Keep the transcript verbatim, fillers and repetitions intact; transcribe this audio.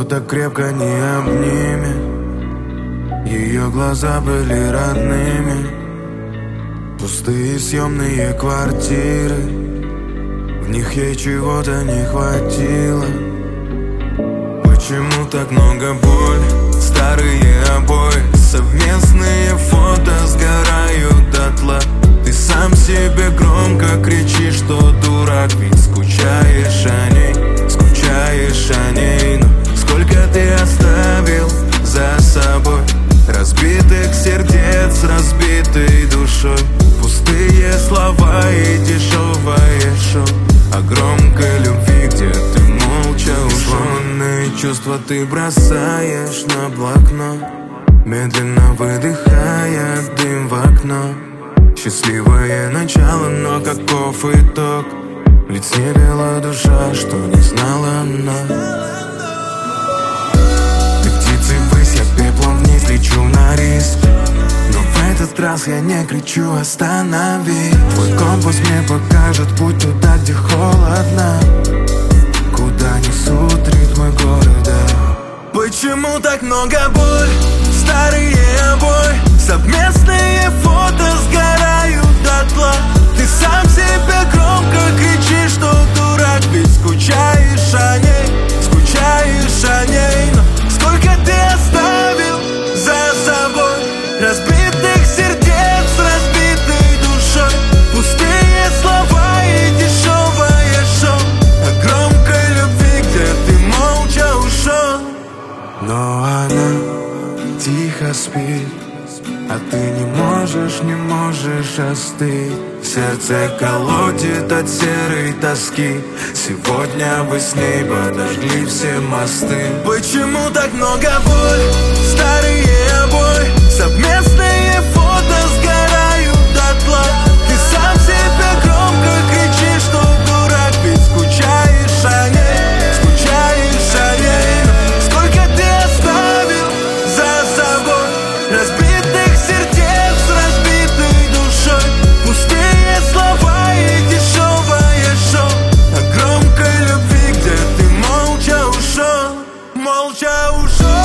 так крепко не обнимет. Ее глаза были родными. Пустые съемные квартиры, в них ей чего-то не хватило. Почему так много боли? Старые обои, совместные фото сгорают дотла. Ты сам себе громко кричишь, что дурак, ведь скучаешь о ней, скучаешь о ней. Но сколько ты оставил за собой разбитых сердец, разбитой душой. Пустые слова и дешевое шоу о громкой любви, где ты молча ушел. Сломанные чувства ты бросаешь на блокнот, медленно выдыхая дым в окно. Счастливое начало, но каков итог? В лице бела душа, что не знала она. Ты птицей ввысь, я пеплом вниз лечу на риск. Но в этот раз я не кричу «Останови!». Твой компас мне покажет путь туда, где холодно, куда несут ритмы города. Почему так много боли? Старые обои, совместные фото сгорают дотла. Ты сам себе громко кричишь, что дурак, ведь скучаешь о ней, скучаешь о ней. Но сколько ты оставил за собой разбитых сердец, разбитой душой. Пустые слова и дешевое шоу о громкой любви, где ты молча ушел. Но она тихо спит, а ты не можешь, не можешь остыть. Сердце колотит от серой тоски. Сегодня вы с ней подожгли все мосты. Почему так много боли? Старые обои, совместные фото сгорают дотла. Ты сам себе громко кричишь, что дурак, ведь скучаешь о ней, скучаешь о ней. Но сколько ты оставил за собой разбитых сердец, разбитой душой. Пустые слова и дешевое шоу о громкой любви, где ты молча ушел, молча ушел.